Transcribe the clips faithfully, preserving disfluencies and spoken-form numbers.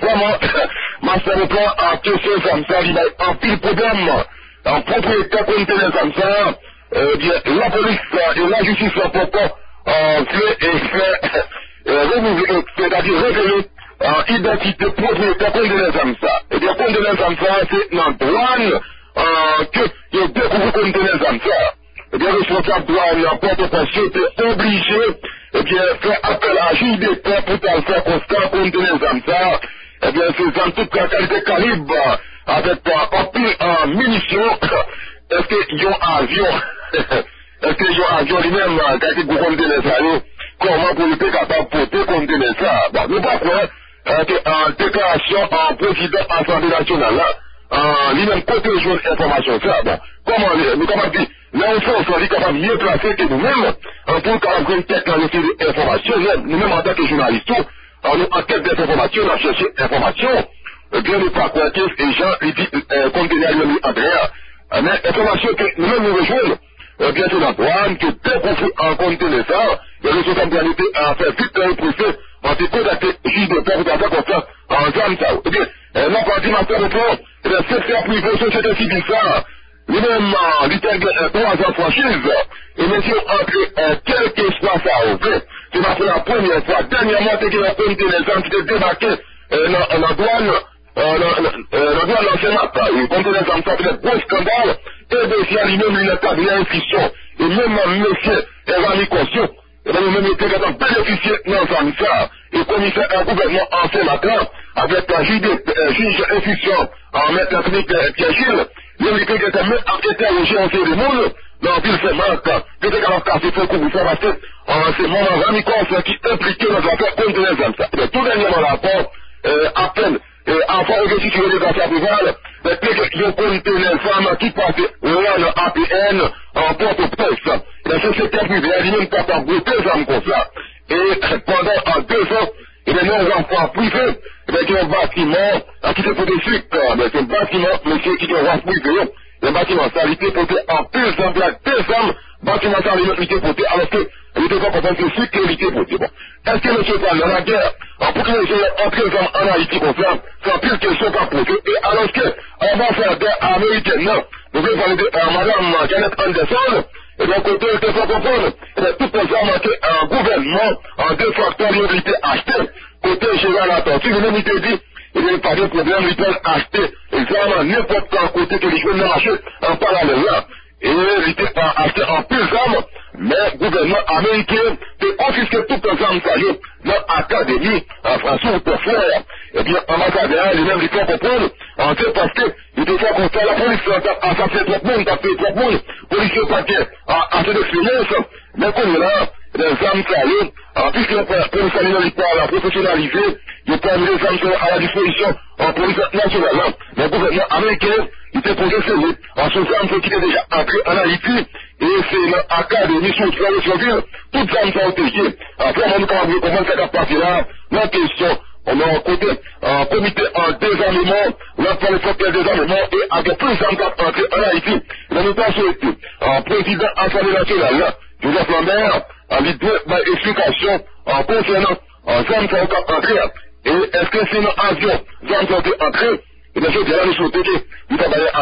vraiment, ma soeur en question comme ça, il y a un pile problème. En propriétaire conteneur comme ça, euh, bien, la police et la justice sont pourquoi euh, fait et fait, euh, renouveler, c'est-à-dire révéler euh, identité propriétaire conteneur comme ça. Et bien, conteneur comme ça, c'est dans la douane euh, que il y a découvert conteneur comme ça. Eh bien, le responsable douane, n'importe quoi, était obligé, eh bien, faire appel à J D P pour faire constat conteneur comme ça. Eh bien, c'est dans toute la qualité calibre, avec euh, un pile en munitions. Est-ce qu'il y a un avion? Est-ce qu'il y a un avion lui-même, euh, qui a été conteneur ça? Comment pour être capable de porter conteneur ça? Bon, nous pas quoi, euh, en déclaration en président de l'Assemblée nationale, là, euh, lui-même côté jaune information ça. Bon, comment, nous comment dire, là, on fait, on est capable de mieux placer que nous-mêmes, en pour capable une tête dans les informations, nous-mêmes en tant que journalistes, en nous, en quête d'informations, on a cherché information, eh bien, nous pas quoi que les gens, ils disent, euh, contenir lui Andrea. Euh, mais information que nous-mêmes nous rejoignons, eh bien, c'est la douane, que dès qu'on fait en contenir ça, le responsabilité à faire vite un procès, on s'est contacté, J D P, pour faire comme ça, en zone ça. Eh bien, euh, non, pas dit, ma soeur, au fond, eh bien, c'est faire privé, société civile, ça, lui-même, l'Italie, trois ans franchise, et monsieur, entre, euh, quel que soit ça, ok? C'est ma la première fois, dernièrement, c'est qu'il y a un des gens qui étaient débarqués, euh, dans la douane, euh, dans la douane, dans le Sénat, et comme des gens qui ont fait gros scandale, et dossier lui-même, il a établi une fiction, et même, monsieur, Erami Conscient, et bien, nous-mêmes, était capable de bénéficier dans ça, et commissaire un gouvernement en sénateur, avec un juge d'instruction, en maître technique Pierre Gilles, nous lui était même interrogé en série de monde, dans la ville Saint-Marc, que était capable de casser son coup, vous savez, parce que c'est mon ami Conscient qui est impliqué dans l'affaire contre les hommes. Et bien, tout dernièrement rapport, à peine, avant de situer les affaires rivales, mais qu'il y a conteneur femmes qui passaient là, A P N, en porte-presse. La société privée, elle n'est même pas capable de deux hommes comme ça. Et pendant deux ans, et bien, nos enfants privés, et bien, il y a un bâtiment, qui se fait des suites, mais c'est un bâtiment, monsieur, qui est un privé, le bâtiment, ça a été porté en deux ans, deux hommes, bâtiment, ça a été porté, alors que, il était pas comprendre que c'est qu'il était porté. Bon. Est-ce que monsieur parle dans la guerre, pour que les gens entrent en Haïti comme ça, c'est plus que sont pas posés, et alors que, on va faire la guerre américaine, non, vous voulez parler de euh, madame Janet Anderson, et d'un côté, il faut comprendre, et bien, tout ça a manqué un gouvernement, en deux facteurs, il a été acheté, côté général attentif, il a été dit, il n'y a pas de problème, ils peuvent acheter, exactement n'importe quel côté que les jeunes marchent en parallèle là. Et il était acheté en plus d'armes, mais le gouvernement américain a confisqué toutes les armes ça y est, dans l'académie en français ou pour faire. Eh bien, en ambassadeur, les mêmes, ils font comprendre, en fait, parce que, il était fait comme ça, la police a fait trop de monde, a fait trop de monde, policier pas a fait d'expérience, mais qu'on est là, les armes ça y est, puisque la police a professionnalisé, il peut amener les armes à la disposition en police nationale. Le gouvernement américain, il s'est posé ses yeux en ce armes qui étaient déjà entré en Haïti, et c'est l'académie sur le plan de survie, toutes les armes sont utilisées. Après, on va comment ça va passer là, la question, on a un côté, un comité en désarmement, on a parlé de désarmement, et avec plus d'armes qui entré en Haïti, on nous pas souhaité, un président Assemblée nationale, Joseph Lambert, a dit deux explications en concernant en zone qui sont entrées. Et est-ce que c'est un avion, zone qui sont entrées? Et bien, je dirais, nous souhaitons qu'il va y avoir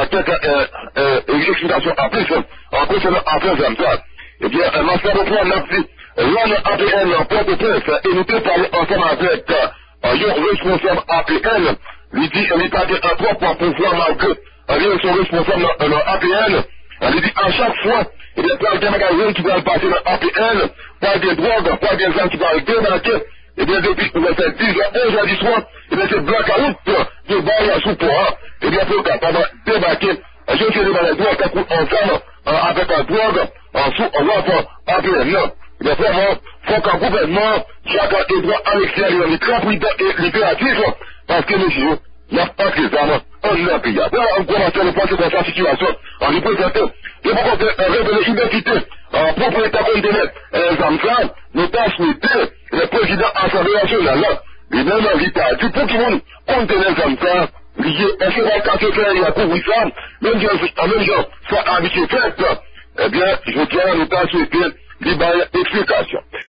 une explication en plus, en concernant en plus comme ça. Eh bien, un master de point n'a pris l'homme A P N en porte-presse, et nous peut parler ensemble avec un responsable A P N, lui dit, il n'est pas un trois pour pouvoir malgré, un son responsable dans A P N, on lui dit à chaque fois, il y a plein de magasins qui vont passer dans A P N, pas des drogues, pas des gens qui vont débarquer, et bien depuis, on va faire dix ans, onze ans du soir, et bien c'est blackout, de bail à sous-poids, et bien pour capable de débarquer, je suis dans les drogues, qui coûtent ensemble, avec un drogue, en sous, en offre A P N, non. Et bien vraiment, faut qu'un gouvernement, chacun ait droit à l'extérieur, les très prudents et libératifs, parce que monsieur, il n'y a pas que les armes en un pays. Après, on commence à penser dans cette situation, en lui présentant, et pour qu'on révéler l'identité, en propriétaire conteneur, les armes ça, nous pas souhaité, le président Assemblée nationale, les mêmes invités, du pour qu'ils vont contenir comme ça, lié, est-ce que va casser faire, il y a pour oui ça, même si, en même genre, soit habitué fait, eh bien, je tiens à ne pas souhaiter, libérer explication.